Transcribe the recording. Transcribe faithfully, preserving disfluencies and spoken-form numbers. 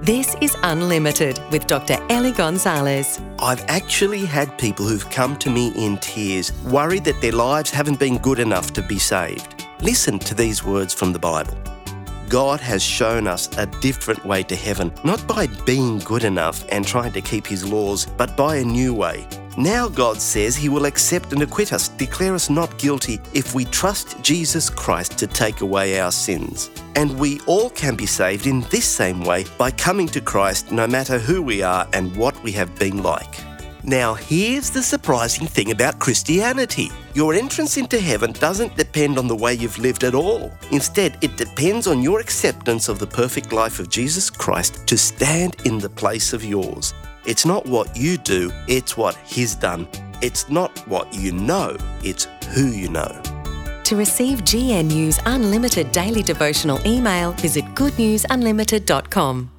This is Unlimited with Doctor Ellie Gonzalez. I've actually had people who've come to me in tears, worried that their lives haven't been good enough to be saved. Listen to these words from the Bible. God has shown us a different way to heaven, not by being good enough and trying to keep his laws, but by a new way. Now God says he will accept and acquit us, declare us not guilty if we trust Jesus Christ to take away our sins. And we all can be saved in this same way by coming to Christ no matter who we are and what we have been like. Now here's the surprising thing about Christianity. Your entrance into heaven doesn't depend on the way you've lived at all. Instead, it depends on your acceptance of the perfect life of Jesus Christ to stand in the place of yours. It's not what you do, it's what he's done. It's not what you know, it's who you know. To receive G N U's Unlimited daily devotional email, visit good news unlimited dot com.